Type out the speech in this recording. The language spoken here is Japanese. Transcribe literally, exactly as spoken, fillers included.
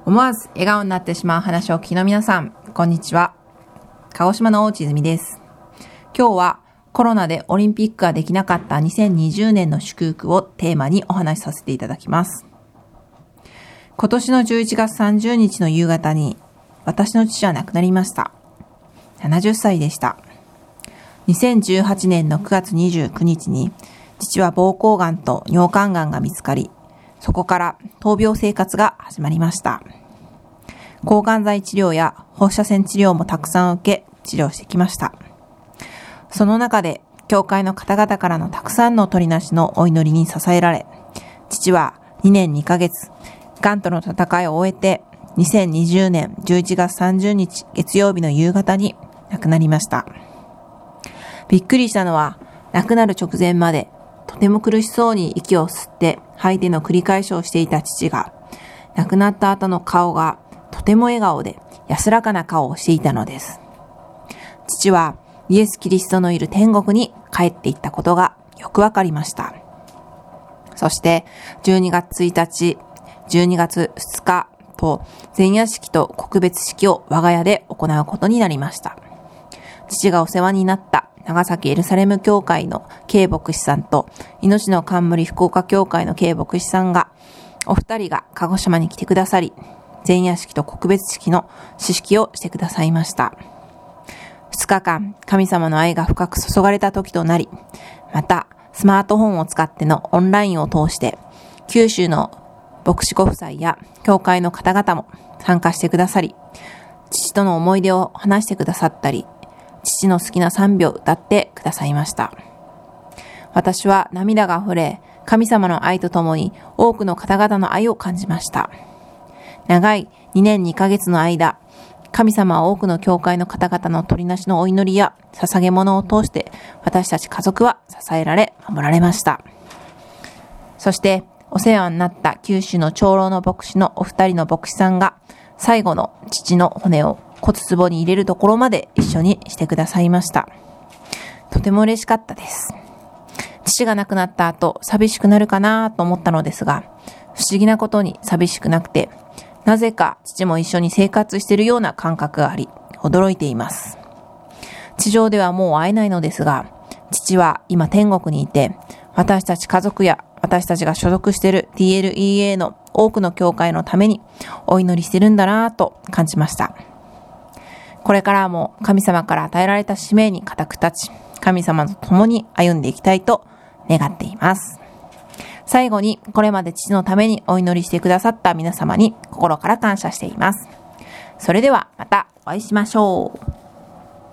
思わず笑顔になってしまう話をお聞きの皆さん、こんにちは。鹿児島の大内泉です。今日はコロナでオリンピックができなかったにせんにじゅうねんの祝福をテーマにお話しさせていただきます。今年のじゅういちがつさんじゅうにちの夕方に私の父は亡くなりました。ななじゅっさいでした。にせんじゅうはちねんのくがつにじゅうくにちに父は膀胱がんと尿管がんが見つかり、そこから闘病生活が始まりました。抗がん剤治療や放射線治療もたくさん受け治療してきました。その中で教会の方々からのたくさんの取りなしのお祈りに支えられ、父はにねんにかげつ、がんとの戦いを終えてにせんにじゅうねんじゅういちがつさんじゅうにち月曜日の夕方に亡くなりました。びっくりしたのは、亡くなる直前までとても苦しそうに息を吸って吐いての繰り返しをしていた父が、亡くなった後の顔がとても笑顔で安らかな顔をしていたのです。父はイエス・キリストのいる天国に帰っていったことがよくわかりました。そしてじゅうにがつついたち、じゅうにがつふつかと前夜式と告別式を我が家で行うことになりました。父がお世話になった長崎エルサレム教会のK牧師さんと命の冠福岡教会のK牧師さんがお二人が鹿児島に来てくださり、前夜式と告別式の式式をしてくださいました。二日間神様の愛が深く注がれた時となり、またスマートフォンを使ってのオンラインを通して九州の牧師ご夫妻や教会の方々も参加してくださり、父との思い出を話してくださったり、父の好きな賛美を歌ってくださいました。私は涙が溢れ、神様の愛とともに多くの方々の愛を感じました。長いにねんにかげつの間、神様は多くの教会の方々の取りなしのお祈りや捧げ物を通して私たち家族は支えられ守られました。そしてお世話になった九州の長老の牧師のお二人の牧師さんが最後の父の骨を骨壺に入れるところまで一緒にしてくださいました。とても嬉しかったです。父が亡くなった後、寂しくなるかなと思ったのですが、不思議なことに寂しくなくて、なぜか父も一緒に生活しているような感覚があり、驚いています。地上ではもう会えないのですが、父は今天国にいて、私たち家族や私たちが所属している ティーエルイーエー の多くの教会のためにお祈りしてるんだなぁと感じました。これからも神様から与えられた使命に固く立ち、神様と共に歩んでいきたいと願っています。最後にこれまで父のためにお祈りしてくださった皆様に心から感謝しています。それではまたお会いしましょう。